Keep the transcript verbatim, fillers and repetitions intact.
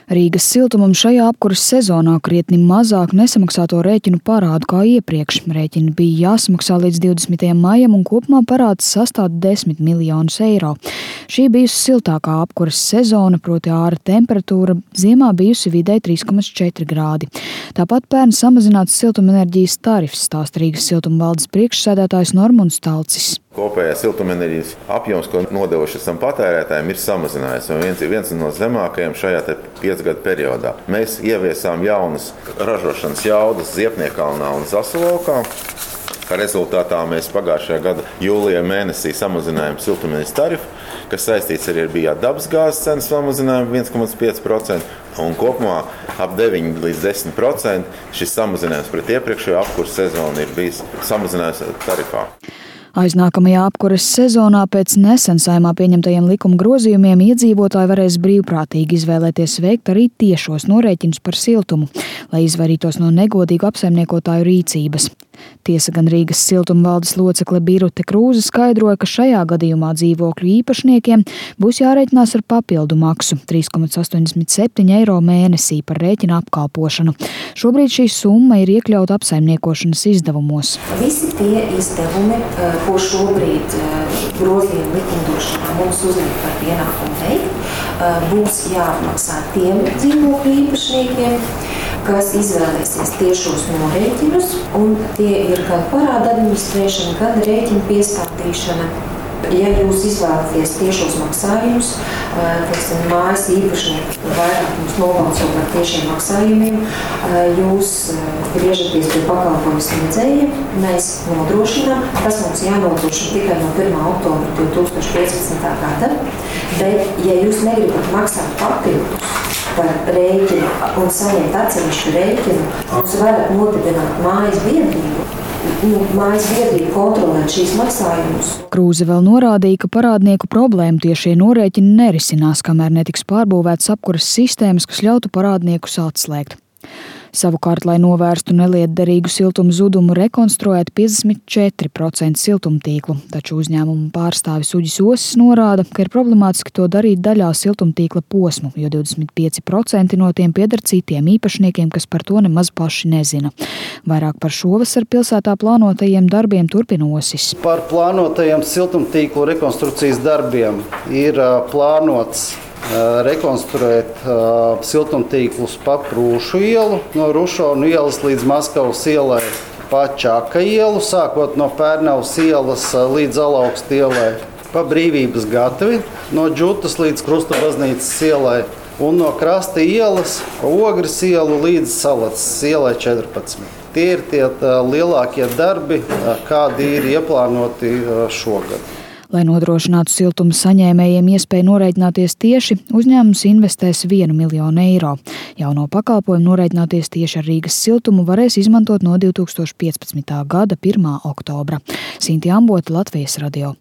Rīgas siltumam šajā apkuras sezonā krietni mazāk nesamaksāto rēķinu parādu kā iepriekš. Rēķini bija jāsamaksā līdz divdesmitajam maijam un kopumā parāds sastāv desmit miljonus eiro. Šī bijusi siltākā apkuras sezona, proti āra temperatūra ziemā bijusi vidēji trīs komats četri grādi. Tāpat pērn samazināts siltumenerģijas tarifs, stāsta Rīgas siltuma valdes priekšsēdētājs Normunds Talcis. Kopējā siltumenerģijas apjoms, ko nodevuši esam patērētājiem, ir samazinājies. Un viens ir viens no zemākajiem šajā piecu gadu periodā. Mēs ieviesām jaunas ražošanas jaudas Ziepniekalnā un Zasalokā. Kā rezultātā mēs pagājušajā gada jūlijā mēnesī samazinājām siltumenerģijas tarifu, kas saistīts arī ar dabasgāzes cenas samazinājumu viens komats pieci procenti. Un kopumā ap deviņi līdz desmit procenti šis samazinājums pret iepriekšējo apkuras sezonu ir bijis samazinājums tarifā. Aiznākamajā apkuras sezonā pēc nesen Saeimā pieņemtajiem likuma grozījumiem iedzīvotāji varēs brīvprātīgi izvēlēties veikt arī tiešos norēķinus par siltumu, lai izvairītos no negodīgu apsaimniekotāju rīcības. Tiesa gan Rīgas siltuma valdes locekle Birute Krūze skaidroja, ka šajā gadījumā dzīvokļu īpašniekiem būs jārēķinās ar papildu maksu trīs komats astoņdesmit septiņi eiro mēnesī par rēķina apkalpošanu. Šobrīd šī summa ir iekļauta apsaimniekošanas izdevumos. Visi tie izdevumi, ko šobrīd grozījuma likumdošanā mums uzliek par pienākumu veikt, būs jāapmaksā tiem dzīvokļu īpašniekiem, kas izvēlēsies tiešos norēķinus, un tie ir gan parāda administrēšana, gan rēķina piestātīšana. Ja jūs izvēlaties tiešos maksājumus, teiksim, mājas īpašnieki vairāk mums nobalso par tiešiem maksājumiem, jūs griežaties pie pakalpojumu sniedzējiem, mēs nodrošinām, tas mums jānodrošina tikai no pirmā oktobra divi tūkstoši piecpadsmitā gada, bet ja jūs negribat maksāt papildus par rēķinu un saņemt atsevišķu rēķinu, jūs varat nodibināt mājas biedrību. Nu, mājas biedrība kontrolēt šīs maksājumus. Krūze vēl norādīja, ka parādnieku problēmu tiešie norēķini nerisinās, kamēr netiks pārbūvētas apkuras sistēmas, kas ļautu parādniekus atslēgt. Savukārt, lai novērstu nelietderīgu siltuma zudumu, rekonstruēt piecdesmit četri procenti siltumtīklu, taču uzņēmuma pārstāvis Uģis Osis norāda, ka ir problemātiski to darīt daļā siltumtīkla posmu, jo divdesmit pieci procenti no tiem pieder citiem īpašniekiem, kas par to nemaz paši nezina. Vairāk par šovasar pilsētā plānotajiem darbiem turpina Osis. Par plānotajiem siltumtīklu rekonstrukcijas darbiem ir plānots rekonstruēt uh, siltumtīklus pa Prūšu ielu, no Rušonu ielas līdz Maskavas ielai, pa Čaka ielu, sākot no Pērnavas ielas līdz Alaugsta ielai, pa Brīvības gatvi, no Džutas līdz Krusta baznīcas ielai un no Krasta ielas pa Ogres ielu līdz Salacas ielai četrpadsmit. Tie ir tie tā, lielākie darbi, kādi ir ieplānoti šogad. Lai nodrošinātu siltuma saņēmējiem iespēju norēķināties tieši, uzņēmums investēs vienu miljonu eiro. Jauno pakalpojumu norēķināties tieši ar Rīgas siltumu varēs izmantot no divi tūkstoši piecpadsmitā gada pirmā oktobra. Sinti Ambota, Latvijas radio.